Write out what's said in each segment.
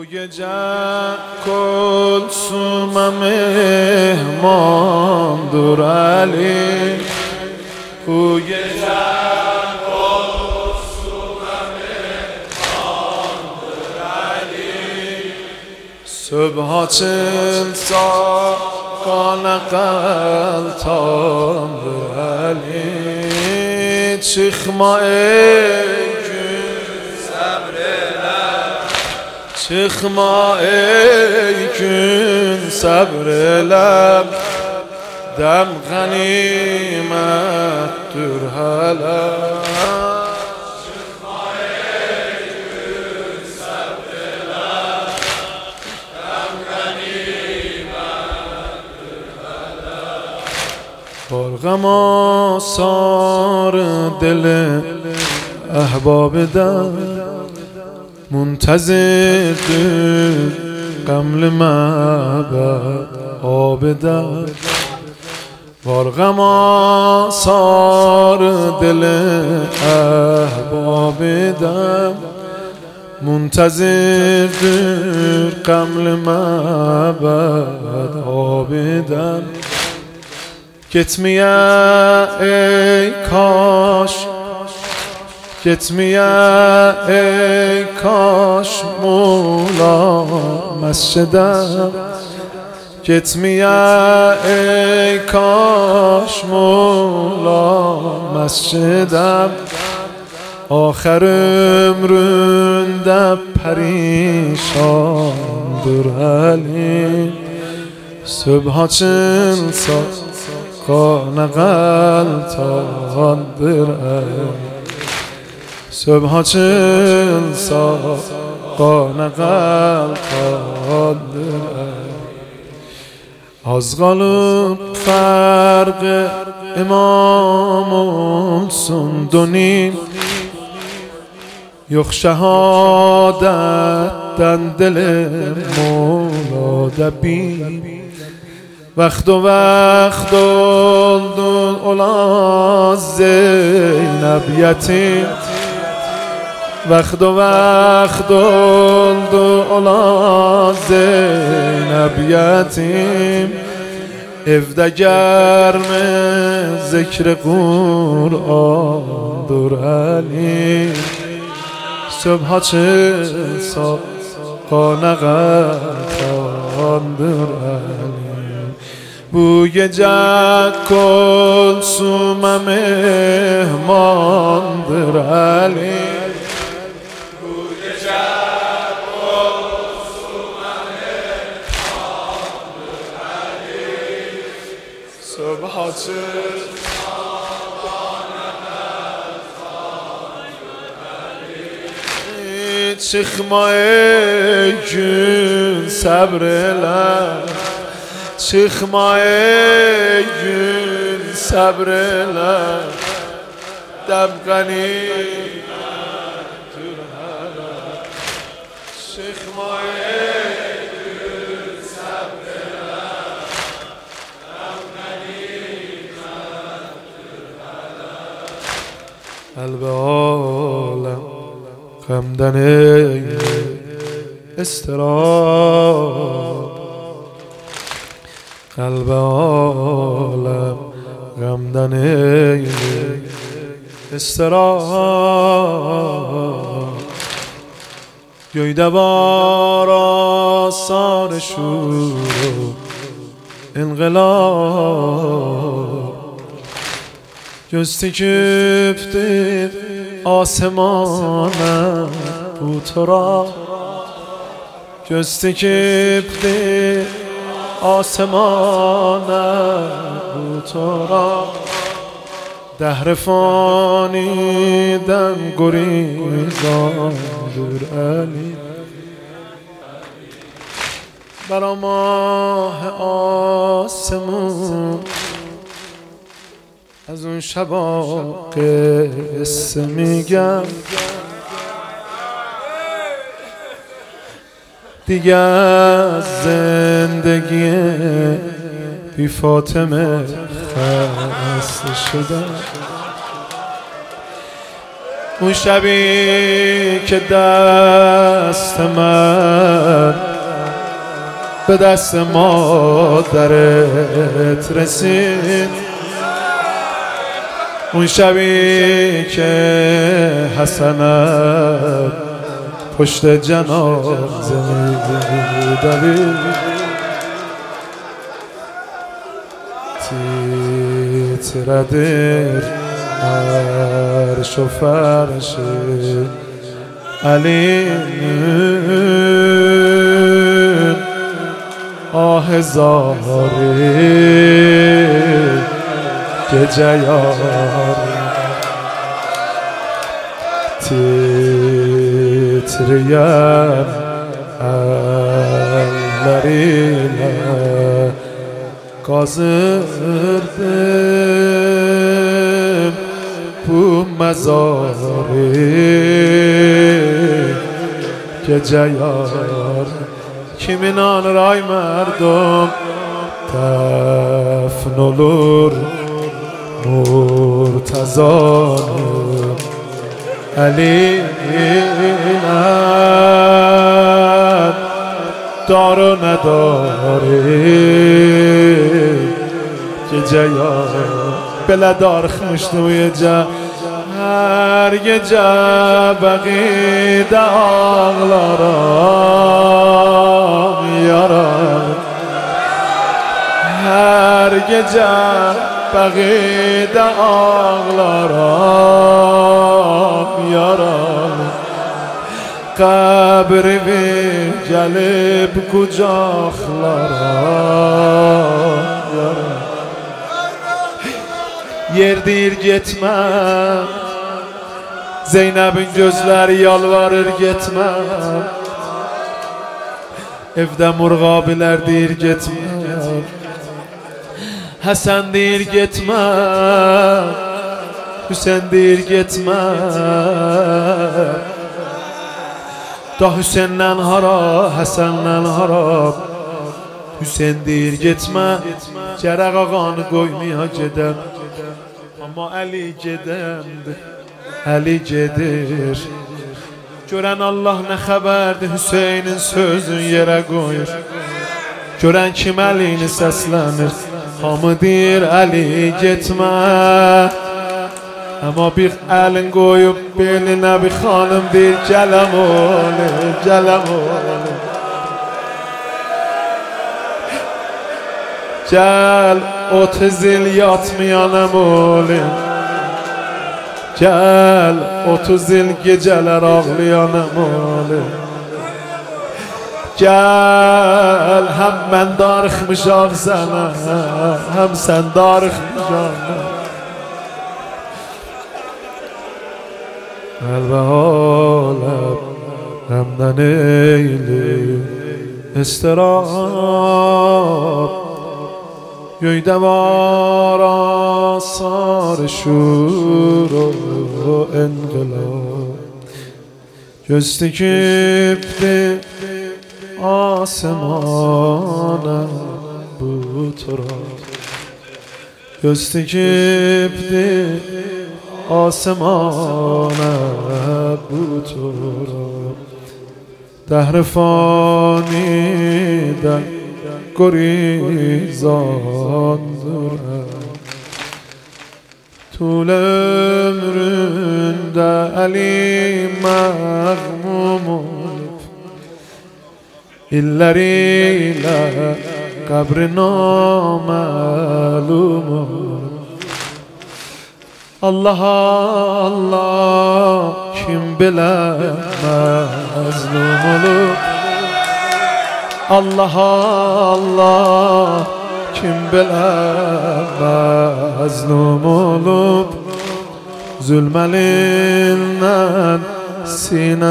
بوی جک کلثوم مهمان دور علی بوی جک کلثوم مهمان دور علی صبح چل ساکان قلتان دور علی چخمای چخما ای کن صبر لب دم غنیمت در حلب چخما ای کن صبر لب دم غنیمت در حلب بارغم آثار دل احباب در منتظر قمل معبد آب در بارغم آثار دل احباب در منتظر قمل معبد آب در کتمیه ای کاش کتمیه ای کاش مولا مسجدم کتمیه ای کاش مولا مسجدم آخر عمرنده پریشان در علی صبح چل ساکان غلطان در علی صبح چل ساکان قلتان از قلب فرق امام سندونی یخ شهادت دن دل مولا دبی وقت و اولا زینب یتیم وقت اولا زینب یتیم افده گرم ذکر قرآن در علی صبح چل ساکان قلتان در علی بوی جک کلثوم مهمان در علی صبح چل چخما ای کن صبر لب چخما ای کن صبر لب دم غنیمت در حلب چخما ای کن صبر لب دم غنیمت در حلب قلب عالم غمدن استراب قلب عالم غمدن استراب یویدوار آثار شور انقلاب جستی کفته آسمانم بود تو را جستی کفته آسمانم بود تو را دهر فانیدم گریزان در علی برا ماه آسمون از اون شبا قصه میگم دیگه از زندگی بی فاطمه خسته شدم اون شبی که دست من به دست مادرت رسید، اون شبی که حسنت پشت جنازه می‌دوید، تیتردر عرش و فرش علی، آه زاری که جیاری، تیتریم اللریله kazırdım bu mezarı gece yar. Kimin anır ay merdum defn olur Murtaza'nın eline, dar و نداری gece yar. Belə darıxmışdı bu gecə, hər gecə bəqidə ağlaram yaram, hər gecə bəqidə ağlaram yaram. Qəbrimi gəlib qucaqlaram yaram. Yer deyir getmə, Zeynəbin gözləri yalvarır getmə, evdə murğabilər deyir getmə, Həsən deyir getmə, Hüseyn deyir getmə. Da Hüseyndən hara, Həsəndən hara, Hüseyn deyir getmə, gərək ağanı qoymaya gedəm. Amma Əli gedəmdir, Əli gedir. Görən Allah nə xəbərdir, Hüseynin sözün yerə qoyur. Görən kim Əlini səslənir, hamı deyir Əli getmə. Amma bir əlin qoyub belinə bir xanım deyir gələm oğlum, gələm oğlum. Gəl 30 il yatmayanam oğlum, gəl 30 il gecələr ağlayanam oğlum. Gəl həm mən darıxmışam sənə, həm sən darıxmışam. Qəlbə aləm həmdən eylib istirab, göydə var asar şur o enqilab. Göz dikibdi asimana bu turab, göz dikibdi آسمان بوتورا. دهر فانی در گریزان دورم، طول ömründe Ali məğmum olub, illeriyle kabri naməlum olub. Allah Allah kim bilər məzlum olub, Allah Allah kim bilər məzlum olub. Zülm əlindən sinə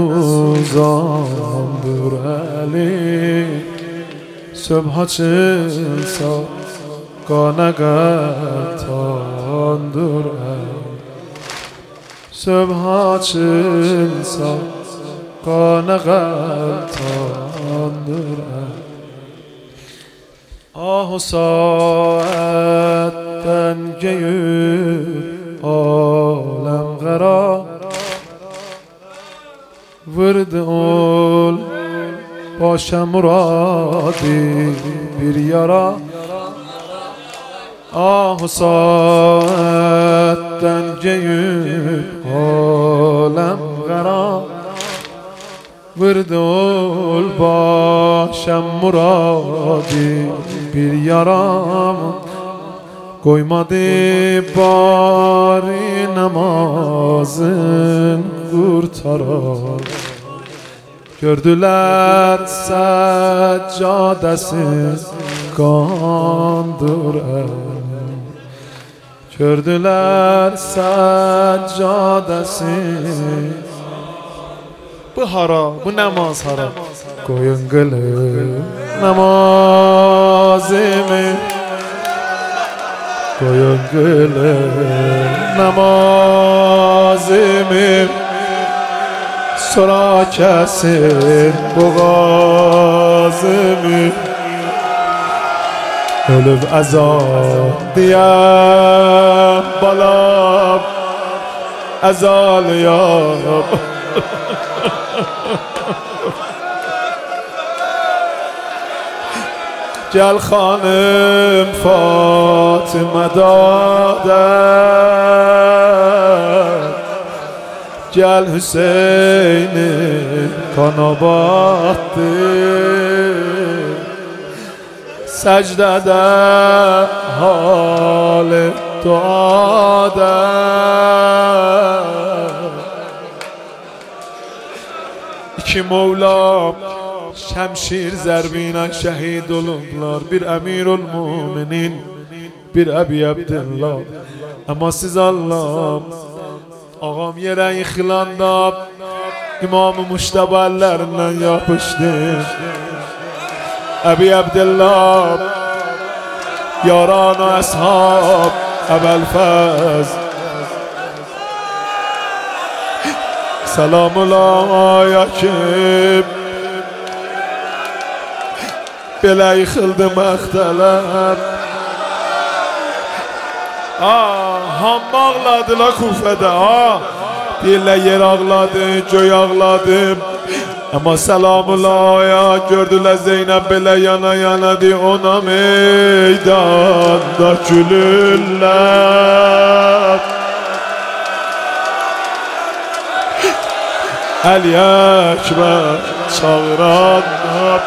suzandır Əli, söbh açılsa qana qəltandır Əli, söbh açılsa qana qəltandır Əli. Ah o saatdən geyib aləm qərar, ورد اول باشم مرادی bir yara ah saatten ceyip alem gara ورد اول باشم مرادی bir yaram koymadı bari namazın kurtarar. Gördüler seccadesiz kandır Gördüler seccadesiz. Bu hara, bu namaz hara. Koyun kılın namazımı, koyun kılın namazımı, sonra kesin boğazımı. Ölüp azal diye balam azal yap. Gel hanım Fatıma dağdan, gel Hüseyin'in kana battı. Secdede hali duada, İki Mevlam şemşir zərbinə şəhid olublar. Bir Əmirul Müminin, bir Əbi Abdullah. Amma siz Allah, ağam yerə yıxılanda İmam-ı Muştaba əllərindən yapışdı. Əbi Abdullah, yaran əshab Əbəlfəz, selamun aleyküm. Belə yıxıldı məxtələm. Hamma ağladılar Kufədə. Deyirlər yer ağladı, göy ağladı. Amma selamun aleyküm. Gördülər Zeynəb belə yana yanadı. Ona meydanda gülürlər. Əli Əkbər çağıranlar.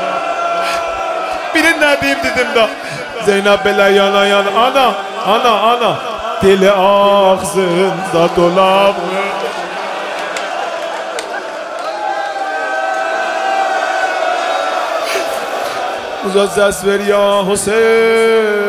Birin nə deyim dedim da Zeynəb belə yana yana. Ana, ana, ana. Dili ağzında dolab. Uza səs ver ya Hüseyin.